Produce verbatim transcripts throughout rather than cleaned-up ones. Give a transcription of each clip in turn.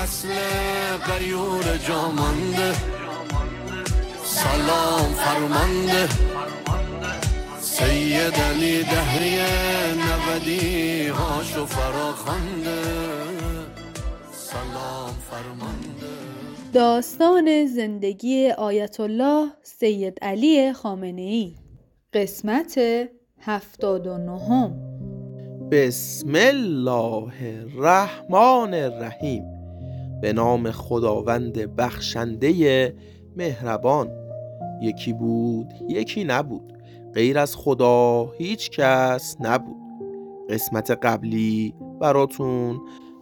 نسل غیور جامانده، سلام فرمانده سید علی دهری نودی هاشو فراخوانده، سلام فرمانده. داستان زندگی آیت الله سید علی خامنه‌ای، قسمت هفتاد و نهم. بسم الله الرحمن الرحیم. به نام خداوند بخشنده مهربان. یکی بود یکی نبود، غیر از خدا هیچ کس نبود. قسمت قبلی براتون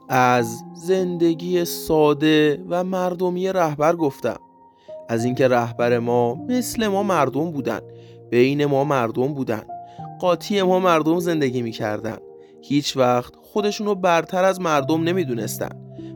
از زندگی ساده و مردمی رهبر گفتم، از اینکه رهبر ما مثل ما مردم بودن، بین ما مردم بودن، قاطی ما مردم زندگی میکردن، هیچ وقت خودشونو برتر از مردم نمیدونستن،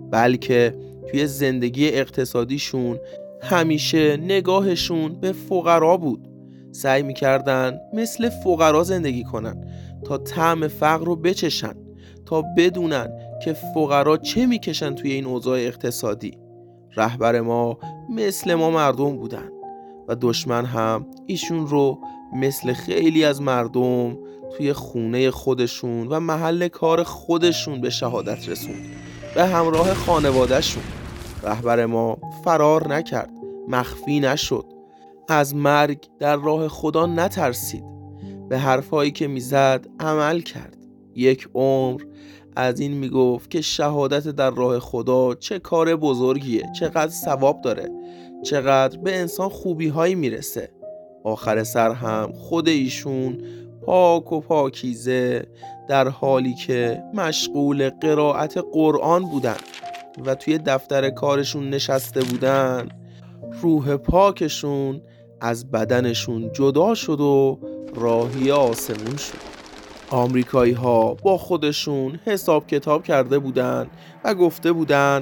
بلکه توی زندگی اقتصادیشون همیشه نگاهشون به فقرا بود. سعی میکردن مثل فقرا زندگی کنن تا طعم فقر رو بچشن، تا بدونن که فقرا چه میکشن توی این اوضاع اقتصادی. رهبر ما مثل ما مردم بودن و دشمن هم ایشون رو مثل خیلی از مردم توی خونه خودشون و محل کار خودشون به شهادت رسوند، به همراه خانوادهشون. رهبر ما فرار نکرد، مخفی نشد، از مرگ در راه خدا نترسید، به حرفایی که میزد عمل کرد. یک عمر از این میگفت که شهادت در راه خدا چه کار بزرگیه، چقدر ثواب داره، چقدر به انسان خوبی هایی میرسه. آخر سر هم خود ایشون پاک و پاکیزه در حالی که مشغول قرائت قرآن بودن و توی دفتر کارشون نشسته بودن، روح پاکشون از بدنشون جدا شد و راهی آسمون شد. آمریکایی ها با خودشون حساب کتاب کرده بودن و گفته بودن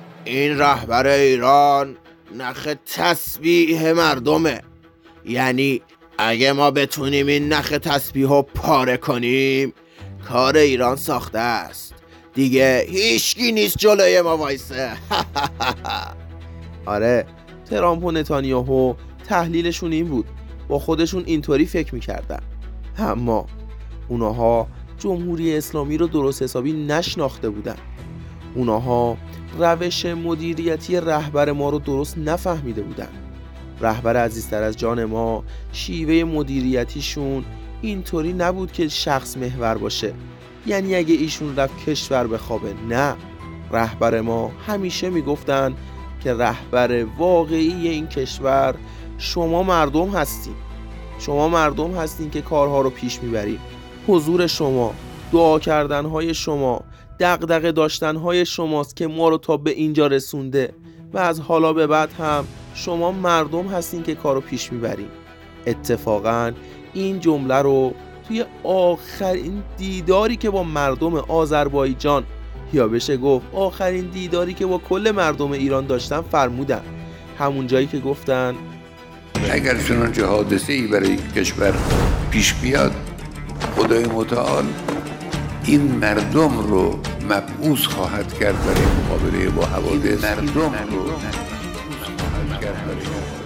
این رهبر ایران نخ تسبیح مردمه، یعنی اگه ما بتونیم این نخ تسبیح رو پاره کنیم کار ایران ساخته است، دیگه هیچکی نیست جلوی ما وایسه. آره، ترامپ و نتانیاهو تحلیلشون این بود، با خودشون اینطوری فکر میکردن. اما اونها جمهوری اسلامی رو درست حسابی نشناخته بودن. اونها روش مدیریتی رهبر ما رو درست نفهمیده بودن. رهبر عزیزتر از جان ما شیوه مدیریتیشون اینطوری نبود که شخص محور باشه، یعنی اگه ایشون رفت کشور بخوابه. نه، رهبر ما همیشه میگفتن که رهبر واقعی این کشور شما مردم هستین. شما مردم هستین که کارها رو پیش میبرین. حضور شما، دعا کردنهای شما، دغدغه داشتنهای شماست که ما رو تا به اینجا رسونده و از حالا به بعد هم شما مردم هستین که کارو پیش میبرین. اتفاقا این جمله رو توی آخرین دیداری که با مردم آذربایجان، یا بشه گفت آخرین دیداری که با کل مردم ایران داشتن فرمودن. همون جایی که گفتن اگر چنانچه حادثه‌ای برای کشور پیش بیاد، خدای متعال این مردم رو مبعوث خواهد کرد برای مقابله با حوادث. مردم رو خواهد کرد برای.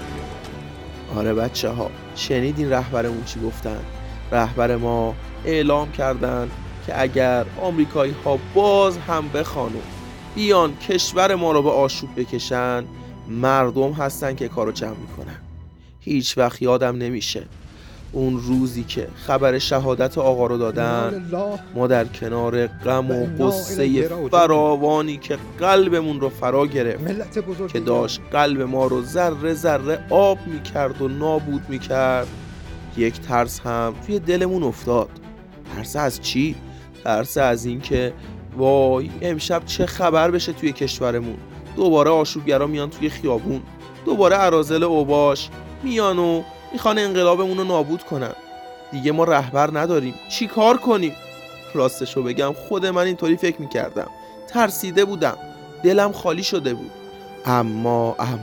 آره بچه ها، شنیدین رهبرمون چی گفتن؟ رهبر ما اعلام کردن که اگر آمریکایی ها باز هم بخوانو بیان کشور ما رو به آشوب بکشن، مردم هستن که کارو جمع میکنن. هیچ وقت یادم نمیشه اون روزی که خبر شهادت آقا رو دادن، ما در کنار غم و غصه فراوانی که قلبمون رو فرا گرفت، که داشت قلب ما رو ذره ذره آب میکرد و نابود میکرد، یک ترس هم توی دلمون افتاد. ترس از چی؟ ترس از این که وای امشب چه خبر بشه توی کشورمون. دوباره آشوبگرا میان توی خیابون، دوباره اراذل اوباش میان و میخوان انقلابمون رو نابود کنن. دیگه ما رهبر نداریم، چی کار کنیم؟ راستشو بگم خود من اینطوری فکر میکردم، ترسیده بودم، دلم خالی شده بود. اما اما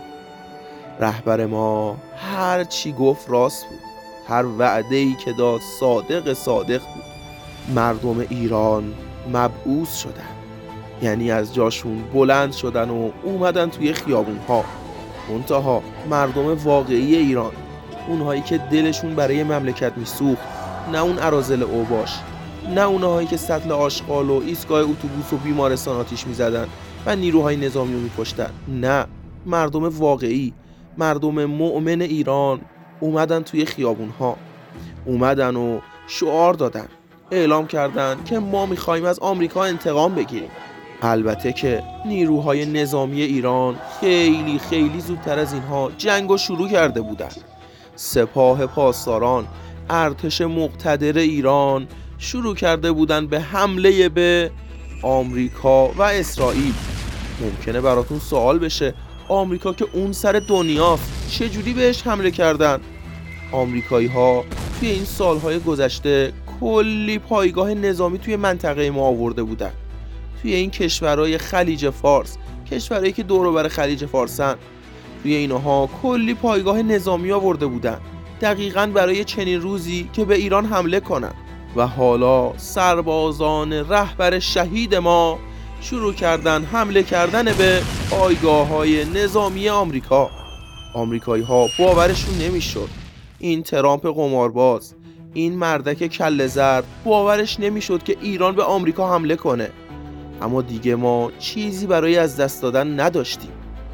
رهبر ما هر چی گفت راست بود، هر وعده‌ای که داد صادق صادق بود. مردم ایران مبعوث شدن. یعنی از جاشون بلند شدن و اومدن توی خیابون‌ها. منتها مردم واقعی ایران، اونهایی که دلشون برای مملکت میسوخت، نه اون اراذل اوباش، نه اونهایی که سطل آشغال و ایستگاه اتوبوس و بیمارستان آتیش میزدن و نیروهای نظامی رو میکشتن، نه، مردم واقعی، مردم مؤمن ایران اومدن توی خیابون‌ها، اومدن و شعار دادن، اعلام کردن که ما میخوایم از آمریکا انتقام بگیریم. البته که نیروهای نظامی ایران خیلی خیلی زودتر از اینها جنگو شروع کرده بودن. سپاه پاسداران، ارتش مقتدر ایران شروع کرده بودن به حمله به آمریکا و اسرائیل. ممکنه براتون سوال بشه آمریکا که اون سر دنیاست چجوری بهش حمله کردن؟ آمریکایی ها توی این سالهای گذشته کلی پایگاه نظامی توی منطقه ما آورده بودن. توی این کشورهای خلیج فارس، کشورهایی که دور و بر خلیج فارسن، توی اینها کلی پایگاه نظامی آورده بودن دقیقاً برای چنین روزی که به ایران حمله کنن. و حالا سربازان رهبر شهید ما شروع کردن حمله کردن به پایگاه‌های نظامی آمریکا. آمریکایی ها باورشون نمیشد. این ترامپ قمارباز، این مردک کله زرد باورش نمیشد که ایران به آمریکا حمله کنه. اما دیگه ما چیزی برای از دست دادن نداشتیم.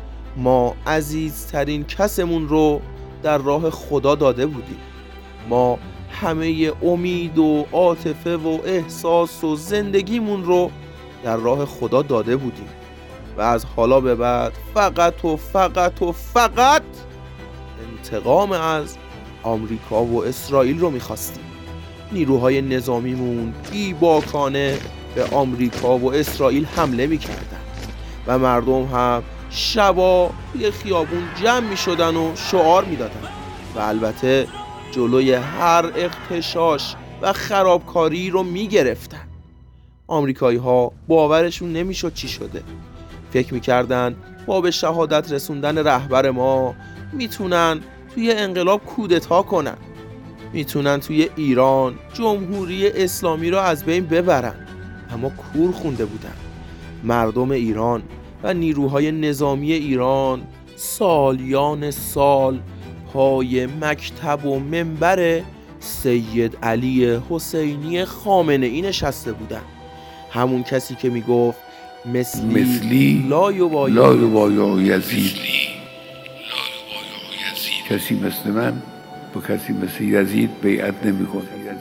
ما عزیزترین کسمون رو در راه خدا داده بودیم. ما همه امید و عاطفه و احساس و زندگیمون رو در راه خدا داده بودیم و از حالا به بعد فقط و فقط و فقط انتقام از آمریکا و اسرائیل رو میخواستیم. نیروهای نظامیمون بیباکانه به آمریکا و اسرائیل حمله میکردن و مردم هم شبا توی خیابون جمع میشدن و شعار میدادن و البته جلوی هر اغتشاش و خرابکاری رو میگرفتن. آمریکایی ها باورشون نمیشد چی شده. فکر میکردن با به شهادت رسوندن رهبر ما میتونن توی انقلاب کودتا کنن، میتونن توی ایران جمهوری اسلامی رو از بین ببرن. اما کور خونده بودن. مردم ایران و نیروهای نظامی ایران سالیان سال پای مکتب و منبر سید علی حسینی خامنه ای نشسته بودن. همون کسی که میگفت مثلی, مثلی لا یبایا لا یبایا یزید. کسی مثل من با کسی مثل یزید بیعت نمی‌کنه.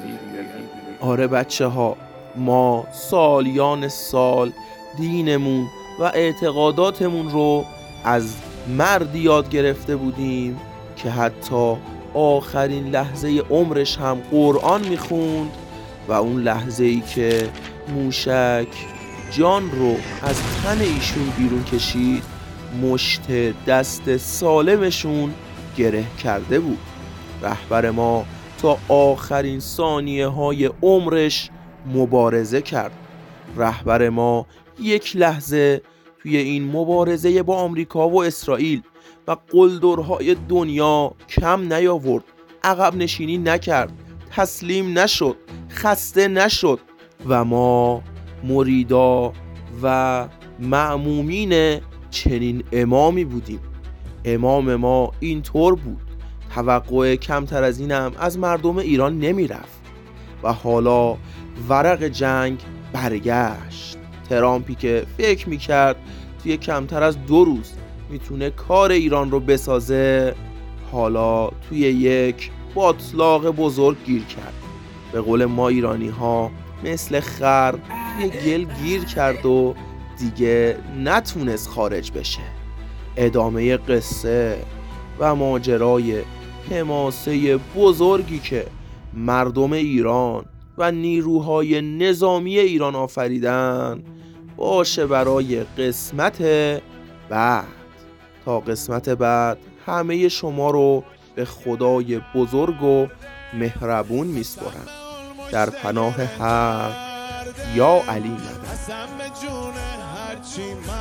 آره بچه ها، ما سالیان سال دینمون و اعتقاداتمون رو از مردی یاد گرفته بودیم که حتی آخرین لحظه عمرش هم قرآن میخوند و اون لحظه ای که موشک جان رو از تن ایشون بیرون کشید مشت دست سالمشون گره کرده بود. رهبر ما تا آخرین ثانیه های عمرش مبارزه کرد. رهبر ما یک لحظه توی این مبارزه با آمریکا و اسرائیل و قلدرهای دنیا کم نیاورد، عقب نشینی نکرد، تسلیم نشد، خسته نشد و ما مریدا و مأمومین چنین امامی بودیم. امام ما اینطور بود. توقع کمتر از اینم از مردم ایران نمی رفت و حالا ورق جنگ برگشت. ترامپی که فکر می کرد توی کمتر از دو روز میتونه کار ایران رو بسازه، حالا توی یک باطلاق بزرگ گیر کرد. به قول ما ایرانی ها مثل خر توی گل گیر کرد و دیگه نتونست خارج بشه. ادامه قصه و ماجرای حماسه بزرگی که مردم ایران و نیروهای نظامی ایران آفریدن باشه برای قسمت بعد. تا قسمت بعد همه شما رو به خدای بزرگ و مهربون میسپارم. در پناه حق، یا علی مدد. قسم به جون هرچی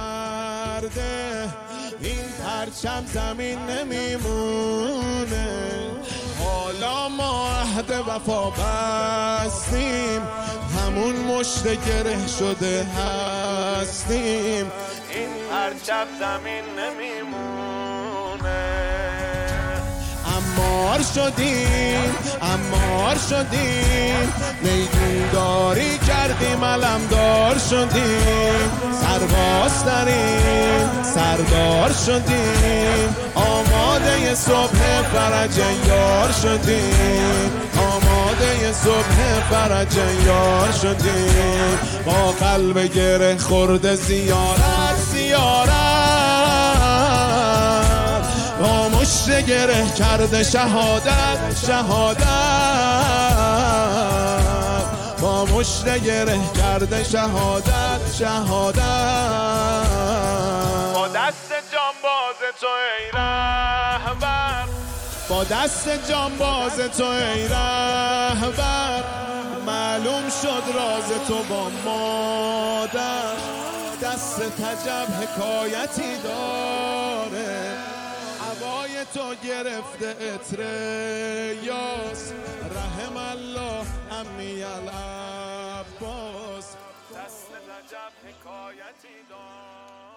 مرده این پرچم زمین نمیمونه. حالا ما عهد وفا بستیم، همون مشت گره شده هست هستیم این پرچم زمین نمیمونه. امار شدیم امار شدیم میدون داری کردیم علمدار شدیم سرباز داریم سردار شدیم آماده صبح فرج یار شدیم آماده صبح فرج یار شدیم با قلب گره خورده زیارت زیارت با مشت گره کرده شهادت شهادت با مشت گره کرده شهادت شهادت با دست جانباز تو ای رهبر با دست جانباز تو ای رهبر معلوم شد راز تو با مادر دست تجب حکایتی داره هوای تو گرفته عطر یاس رحم الله امی العباس دست تجب حکایتی داره.